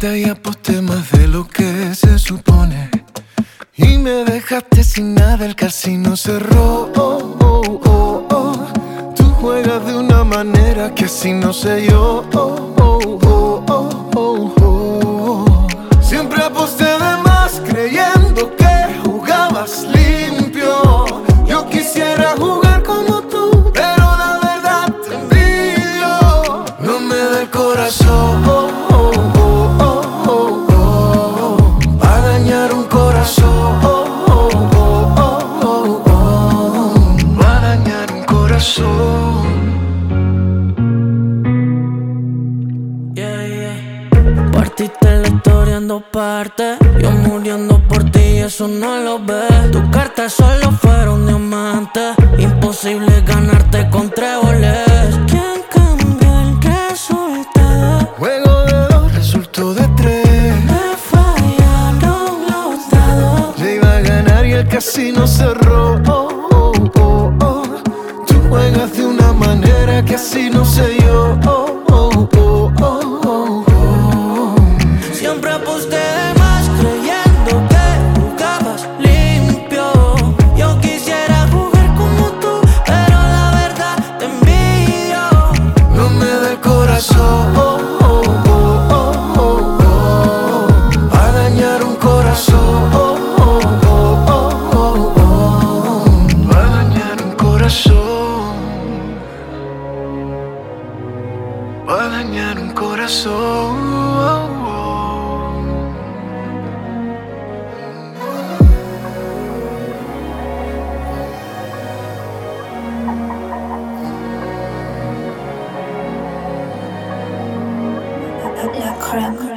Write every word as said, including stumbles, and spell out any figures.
vuelta y aposté más de lo que se supone. Y me dejaste sin nada, el casino cerró. Oh, oh, oh, oh. Tú juegas de una manera que así no sé yo. Oh, oh, oh, oh, oh, oh. Siempre aposté de más creyendo que jugabas limpio. Yo quisiera jugar como tú, pero la verdad te envidio. No me da el corazón oh, oh, oh, oh, oh, oh. Pa' dañar un corazón oh, oh, oh, oh, oh, oh. Pa' dañar un corazón. Yeah, yeah. Partiste la historia en dos partes, yo muriendo por ti, eso no lo ves. Tus cartas solo fueron diamantes, imposible ganarte con tréboles. ¿Quién cambió el resultado? Juego de dos resultó de tres. Me fallaron los dados. Yo iba a ganar y el casino cerró. Oh, oh, oh, oh. Tú juegas de una manera que así no sé yo. Oh, oh, oh, oh, oh, oh. Siempre aposté de más creyendo que jugabas limpio. Yo quisiera jugar como tú, pero la verdad te envidio. No me da el corazón oh, oh, oh, oh, oh, oh. Pa' dañar un corazón oh, oh, oh, oh, oh, oh. Pa' dañar un corazón. Pa' dañar un corazón oh, oh. La crème.